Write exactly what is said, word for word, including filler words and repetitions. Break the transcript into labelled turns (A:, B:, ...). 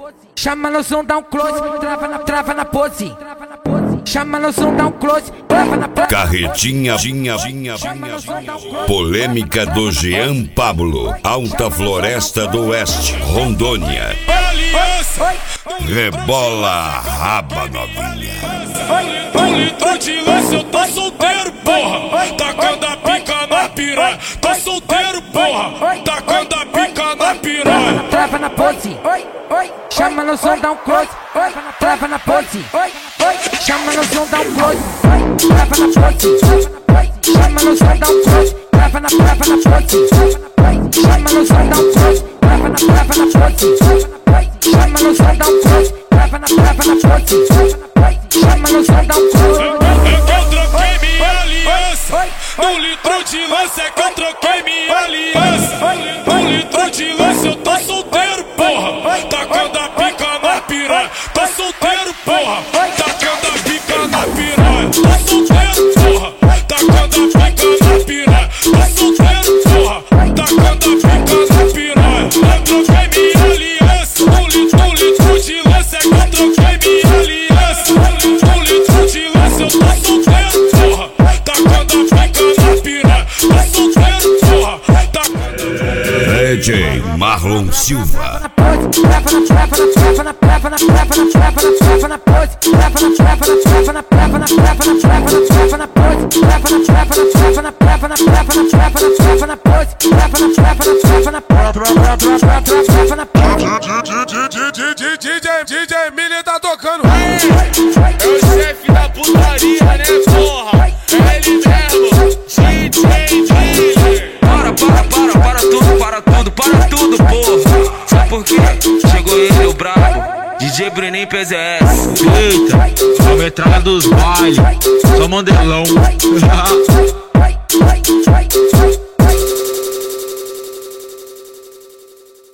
A: Chama no som, dá um close, trava na, trava na pose. Chama no som, dá um close, trava na pose.
B: Carretinha, ginha, ginha, ginha, ginha. Polêmica do Jean Pablo, Alta Floresta do Oeste, Rondônia. Rebola raba novinha.
C: Um litro de lance, eu tô solteiro, porra. Tacando a pica na piranha. Tô solteiro, porra. Tacando a pica na piranha.
A: Trava na pose. Chama no som, dá um close. Trava na pose. Chama no som, dá um close. Trava na pose. Chama no som, dá um close. Trava na, trava na pose. Chama no som, dá um close. Trava na, trava na pose. Chama no som, dá um close. Trava na, trava na pose. Chama no som, dá um close.
C: É que eu troquei minha aliança. Um litro de lance é que eu troquei minha aliança. Um litro de lance, eu tô solteiro, porra. Tacando a pica na piranha. Tô solteiro, porra. Tacando a pica na piranha. Tô solteiro, porra. Tacando a pica na piranha. Tô solteiro, porra. Tacando a pica na piranha. Eu troquei minha aliança. Um litro, um litro de lance é que eu troquei minha aliança. Um litro de lance, eu tô solteiro, porra. Tacando a pica na piranha. Tô solteiro, porra.
B: D J Marlon Silva.
A: Trava na, trava na, trava na, trava na, trava na, trava na, trava na pose. Trava na, trava na, trava na, trava na, trava na, trava na, trava na pose. Trava na, trava na, trava na, trava na, trava na, trava na, trava na pose. Trava na, trava na, trava na, trava na pose.
C: D J, D J Miller tá tocando. É o chefe da putaria, né, porra? É ele mesmo, D J Miller.
D: Para, para, para, para tudo, para tudo, para tudo, porra. Sabe por quê? Chegou ele, o brabo, D J Brenin P Z S.
E: Eita, a metralha dos bailes, só mandelão.